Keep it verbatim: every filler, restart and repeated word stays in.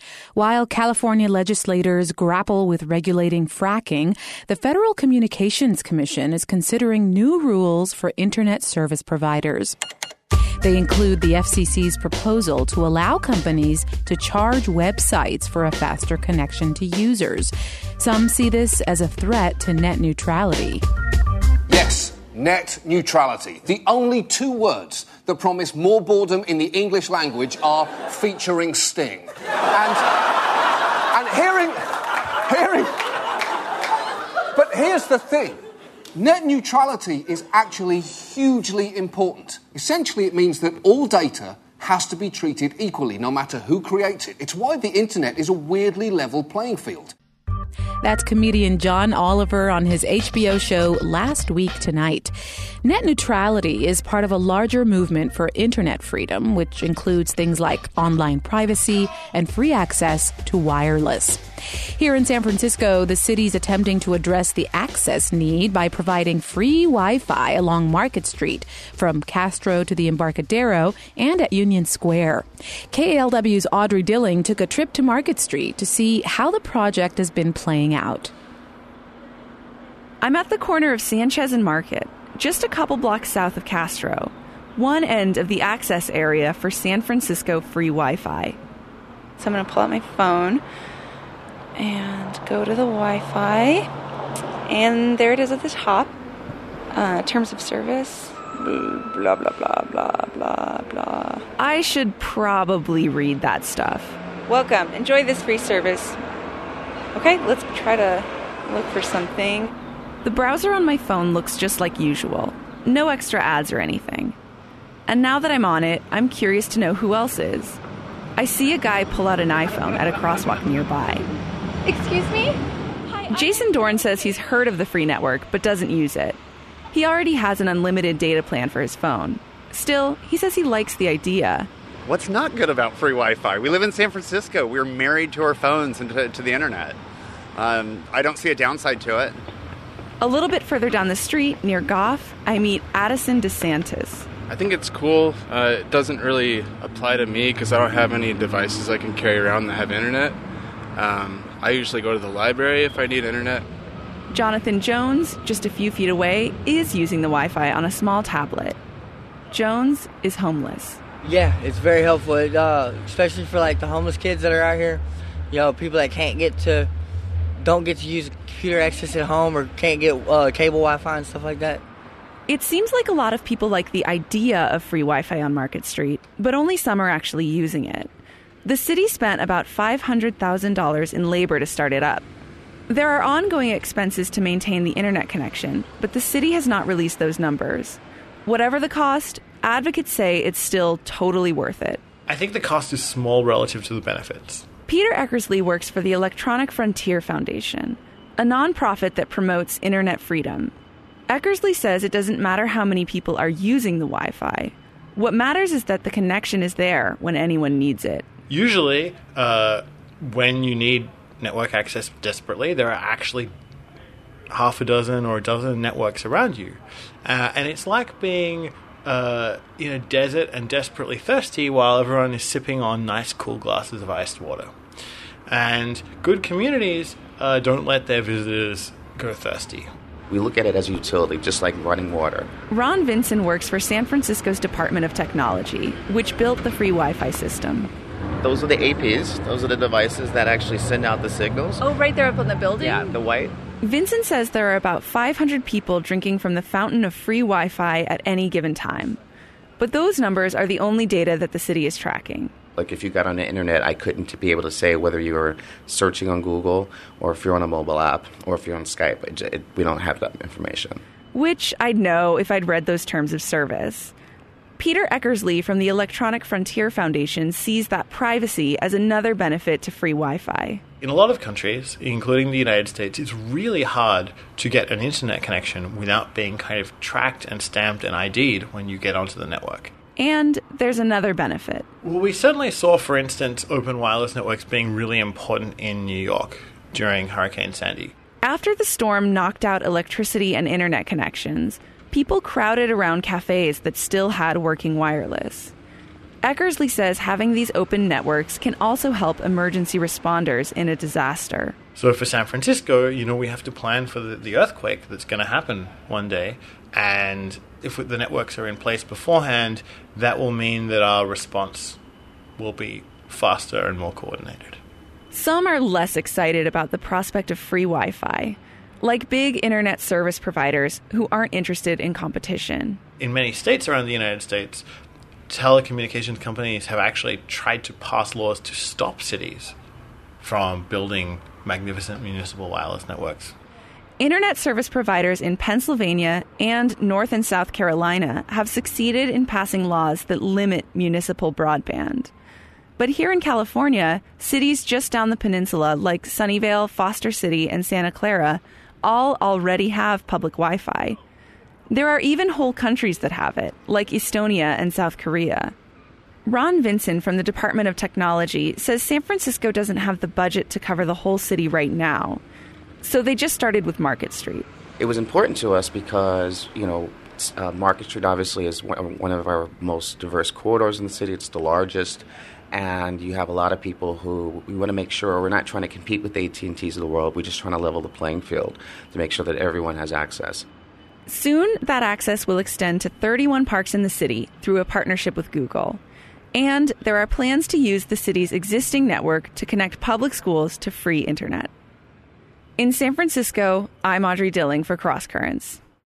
While California legislators grapple with regulating fracking, the Federal Communications Commission is considering new rules for Internet service providers. They include the F C C's proposal to allow companies to charge websites for a faster connection to users. Some see this as a threat to net neutrality. Yes, net neutrality. The only two words that promise more boredom in the English language are featuring Sting. And, and hearing, hearing... But here's the thing. Net neutrality is actually hugely important. Essentially, it means that all data has to be treated equally, no matter who creates it. It's why the internet is a weirdly level playing field. That's comedian John Oliver on his H B O show Last Week Tonight. Net neutrality is part of a larger movement for internet freedom, which includes things like online privacy and free access to wireless. Here in San Francisco, the city's attempting to address the access need by providing free Wi-Fi along Market Street, from Castro to the Embarcadero and at Union Square. K A L W's Audrey Dilling took a trip to Market Street to see how the project has been playing out. I'm at the corner of Sanchez and Market, just a couple blocks south of Castro, one end of the access area for San Francisco free Wi-Fi. So I'm going to pull out my phone and go to the Wi-Fi, and there it is at the top. Uh, terms of service, blah, blah, blah, blah, blah, blah. I should probably read that stuff. Welcome. Enjoy this free service. Okay, let's try to look for something. The browser on my phone looks just like usual. No extra ads or anything. And now that I'm on it, I'm curious to know who else is. I see a guy pull out an iPhone at a crosswalk nearby. Excuse me? Hi, Jason Dorn says he's heard of the free network, but doesn't use it. He already has an unlimited data plan for his phone. Still, he says he likes the idea. What's not good about free Wi-Fi? We live in San Francisco. We're married to our phones and to, to the internet. Um, I don't see a downside to it. A little bit further down the street, near Goff, I meet Addison DeSantis. I think it's cool. Uh, it doesn't really apply to me because I don't have any devices I can carry around that have internet. Um, I usually go to the library if I need internet. Jonathan Jones, just a few feet away, is using the Wi-Fi on a small tablet. Jones is homeless. Yeah, it's very helpful, it, uh, especially for like the homeless kids that are out here. You know, people that can't get to, don't get to use computer access at home or can't get uh, cable Wi-Fi and stuff like that. It seems like a lot of people like the idea of free Wi-Fi on Market Street, but only some are actually using it. The city spent about five hundred thousand dollars in labor to start it up. There are ongoing expenses to maintain the internet connection, but the city has not released those numbers. Whatever the cost, advocates say it's still totally worth it. I think the cost is small relative to the benefits. Peter Eckersley works for the Electronic Frontier Foundation, a nonprofit that promotes internet freedom. Eckersley says it doesn't matter how many people are using the Wi-Fi. What matters is that the connection is there when anyone needs it. Usually, uh, when you need network access desperately, there are actually half a dozen or a dozen networks around you. Uh, and it's like being uh, in a desert and desperately thirsty while everyone is sipping on nice, cool glasses of iced water. And good communities uh, don't let their visitors go thirsty. We look at it as a utility, just like running water. Ron Vinson works for San Francisco's Department of Technology, which built the free Wi-Fi system. Those are the A Ps. Those are the devices that actually send out the signals. Oh, right there up in the building? Yeah, the white. Vinson says there are about five hundred people drinking from the fountain of free Wi-Fi at any given time. But those numbers are the only data that the city is tracking. Like if you got on the internet, I couldn't be able to say whether you were searching on Google or if you're on a mobile app or if you're on Skype. It, it, we don't have that information. Which I'd know if I'd read those terms of service. Peter Eckersley from the Electronic Frontier Foundation sees that privacy as another benefit to free Wi-Fi. In a lot of countries, including the United States, it's really hard to get an internet connection without being kind of tracked and stamped and I D'd when you get onto the network. And there's another benefit. Well, we certainly saw, for instance, open wireless networks being really important in New York during Hurricane Sandy. After the storm knocked out electricity and internet connections, people crowded around cafes that still had working wireless. Eckersley says having these open networks can also help emergency responders in a disaster. So for San Francisco, you know, we have to plan for the, the earthquake that's going to happen one day. And if the networks are in place beforehand, that will mean that our response will be faster and more coordinated. Some are less excited about the prospect of free Wi-Fi, like big internet service providers who aren't interested in competition. In many states around the United States, telecommunications companies have actually tried to pass laws to stop cities from building magnificent municipal wireless networks. Internet service providers in Pennsylvania and North and South Carolina have succeeded in passing laws that limit municipal broadband. But here in California, cities just down the peninsula like Sunnyvale, Foster City, and Santa Clara all already have public Wi-Fi. There are even whole countries that have it, like Estonia and South Korea. Ron Vinson from the Department of Technology says San Francisco doesn't have the budget to cover the whole city right now. So they just started with Market Street. It was important to us because, you know, uh, Market Street obviously is one of our most diverse corridors in the city. It's the largest. And you have a lot of people who we want to make sure we're not trying to compete with the A T and T's of the world. We're just trying to level the playing field to make sure that everyone has access. Soon, that access will extend to thirty-one parks in the city through a partnership with Google. And there are plans to use the city's existing network to connect public schools to free internet. In San Francisco, I'm Audrey Dilling for Cross Currents.